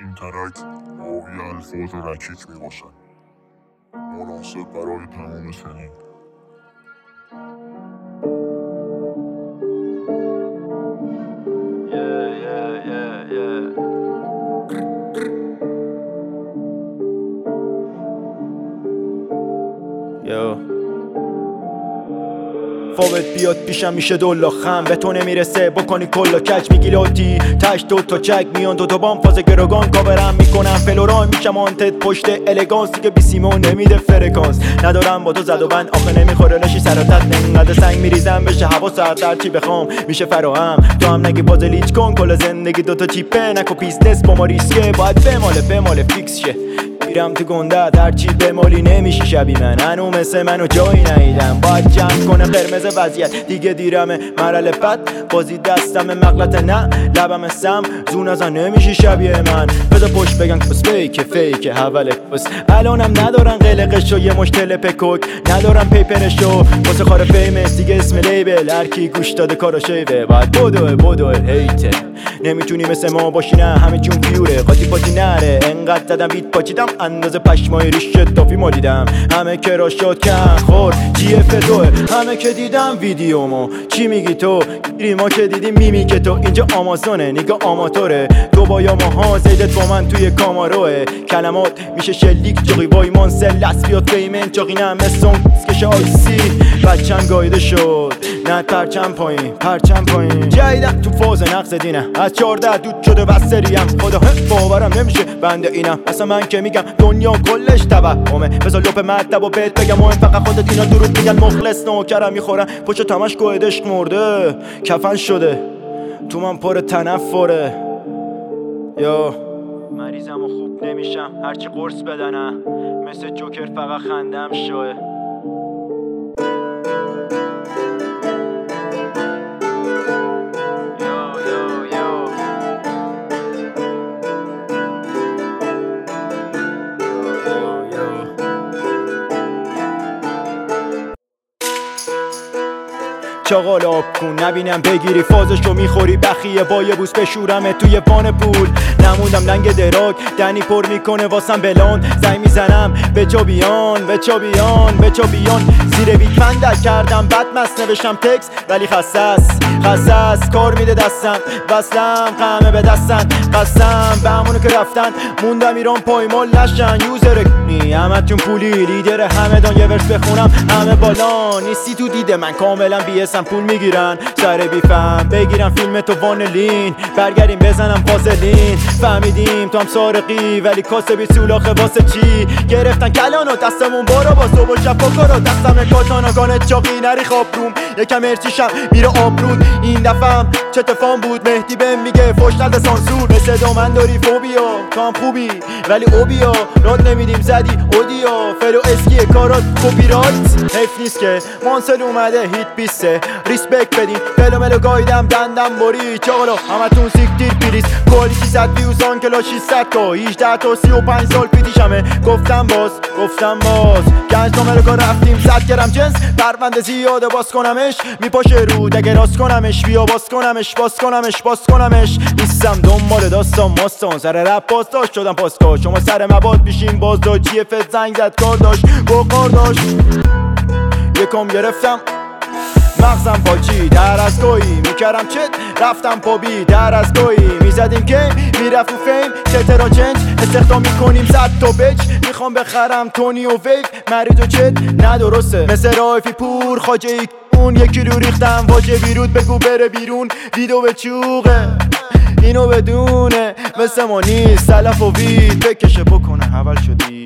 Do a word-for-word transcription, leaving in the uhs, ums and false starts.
این ترک حاوی الفاظ رکیک میباشد، مناسب برای تمام سنین. Yeah, yeah, yeah, yeah. Yo. فوت بیاد پیشم میشه دولا خم به تو نمیرسه بکنی کلا کج میگی لوتی تش دو تا چک میان دو تا بام فاز گروگان کاورم میکنم فلوران میشم آنتت پشت الگانس دیگه بی سیمو نمیده فرکانس ندارم با تو زد و بند آخه نمیخوره نشی سراتت نقدر سنگ میریزم بشه حوا ساعت در چی بخوام میشه فراهم تو هم نگی باز لیچ کن کل زندگی دوتا چیپه نکو بیزنس با ما ریسکه باید بماله بماله فیکس شه میرم تو گنده در چی بمالی نمیشی شبی من هنو مثل منو جایی نیدم باید جمع کنه قرمز وضعیت دیگه دیرمه مرحله بد بازی دستم مغلط نه لبم سم زون ازن نمیشی شبیه من بذار پشت بگن کس فیک فیک حوله کس الانم ندارن قلقشو یه مش تلپ کوک ندارن پیپرشو واسه خار فیمس دیگه اسم لیبل هرکی گوش داده کارو شیوه باید بدوه بدوه هیته نمیتونی مثل ما باشی نه همه جون پیوره قاطی پاتی نره انقدر زدم بیت پاچیدم اندازه پشمای ریش تافی مالیدم همه که را شد کن خور جی اف دوه همه که دیدم ویدیومو چی میگی تو گیری ما که دیدیم میمی که تو اینجا آمازونه نگاه آماتوره تو با یا ماها زیدت با من توی کاماروه کلمات میشه شلیک جاقی وای مانسل لس بیاد فیمن چاقینم مثل کش آیسی بچم گایده شد نه پرچم پایین پرچم پایین جایدم تو فاز نقص دینه از چارده دود شده بستریم خدا باورم نمیشه بنده اینم اصلا من که میگم دنیا کلش توهمه بذار لپ مطلب و بهت بگم مهم فقط خودت اینا درود میگن مخلص نوکرم میخورن پشت تمش گوهد عشق مرده کفن شده تو من پر تنفره یا مریضم و خوب نمیشم هرچی قرص بدنم مثل جوکر فقط خندم شوه چاقال آب کن نبینم بگیری فازشو میخوری بخیه با یه بوس بشورمه توی وان پول نموندم لنگ دراگ دنی پر میکنه واسم بلان زنگ میزنم به چا بیان به چا بیان به چا بیان زیر بیت فندک کردم بد مست نوشتم تکس ولی خسس خسس کار میده دستم وصلم قمه به دستن قسم به همونو که رفتن موندم ایران پایمال نشن یوزر کنی همه تون پولی لیدر همه دان یه ورس بخونم همه بالا نیستی تو دیده من کاملا بیسم پول میگیرن سر بیفم بگیرم فیلم تو وانلین برگردیم بزنم فاصلین فهمیدیم تو هم سارقی ولی کاسه بی سولاخه واسه چی گرفتن کلانو دستمون بارا با صبح و شب بکارا دستم کاتاناگانه چاقی نری خواب روم یکم ارچیشم میره آبرود این دفعم چه تفام بود مهدی بهم میگه فوش نده سانسور مثل دامن داری فوبیا تو هم خوبی ولی اوبیا راد نمیدیم زدی اودیا فلو اسکی کارات کپی رایت حیف نیست که مانسل اومده هیت بیسته ریسپکت بدین فلو ملو گایدم دندم باری چاقلو همتون سیکتیر پیریز کلی شیصد ویوزان کلا شیصد تا هجده تا سی و پنج سال پیشمه گفتم باز گفتم باز گنج تا ملو رفتیم صد گرم جنس پرونده زیاده باز کنمش میپاشه رود اگه راست کنمش بیا باز کنمش باز کنمش باز کنمش نیستم دنبال داستان ماستان سر رپ باز داشت شدم پاسکا شما سر مباد بیشین باز داشت جی اف زنگ زد کار داشت گو کار داشت یکم گرفتم مغزم پاچی در از گویی میکرم چت رفتم پابی در از گویی میزدیم که میرفت و فیم چترا چنج استخدام میکنیم صد تا بچ میخوام بخرم تونی و ویو مرید و چت ندرسته مثل رایفی پور خاجه ای اون یکی رو ریختم واجه بیرود بگو بره بیرون ویدو به چوقه اینو بدونه مثل ما نیست سلف و وید بکشه بکنه اول شدی